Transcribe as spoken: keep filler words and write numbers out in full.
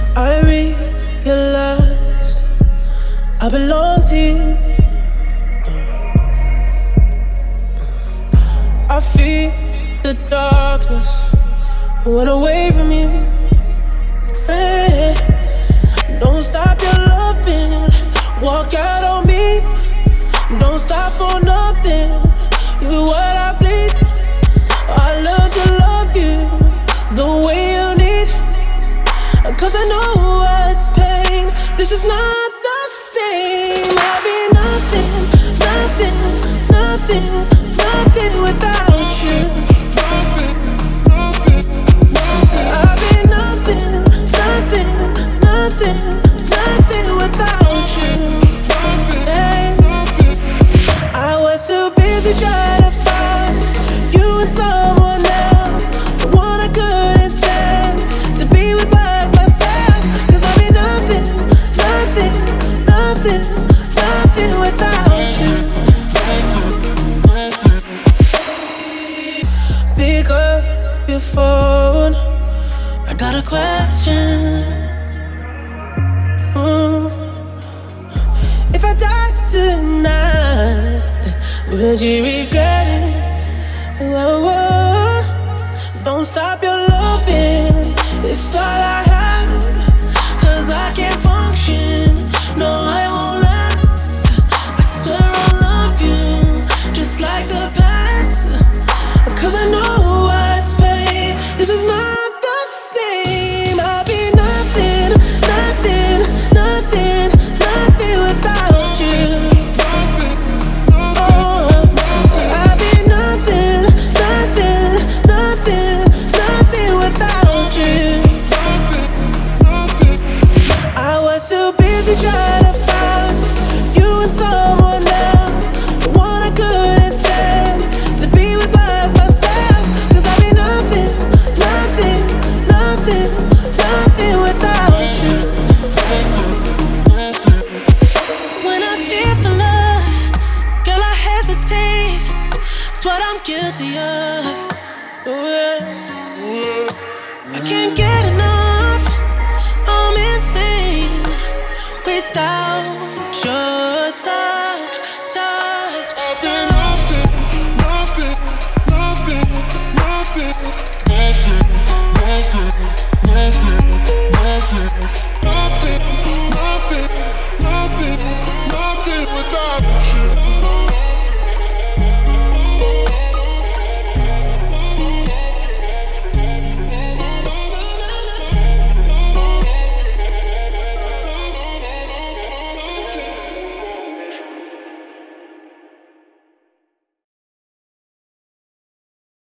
I realized I belong to you. I feel the darkness went away from you. Hey, don't stop your loving, walk out on me. Don't stop for nothing, you're what I bleed. I learned to love you the way you need, 'cause I know what's pain. This is not the same. I'll be nothing, nothing, nothing, nothing without you. I'll be nothing, nothing, nothing, nothing without you. Hey. I was too busy trying to find you and someone else, the one I couldn't stand. To be with was myself, 'cause I'll be nothing, nothing, nothing, nothing without you. Pick up your phone, I got a question. Mm. If I die tonight, would you regret it? Whoa, whoa. Don't stop your loving, it's all I have. 'Cause I can't function, no I won't last. I swear I love you, just like the past. 'Cause I know what's pain, this is not the same. I'll be nothing, nothing, nothing, nothing without you. Try to find you and someone else, the one I couldn't stand. To be with was myself, 'cause I'll be nothing, nothing, nothing, nothing without you. When I fear for love, girl, I hesitate. It's what I'm guilty of. Oh, yeah. I can't get enough.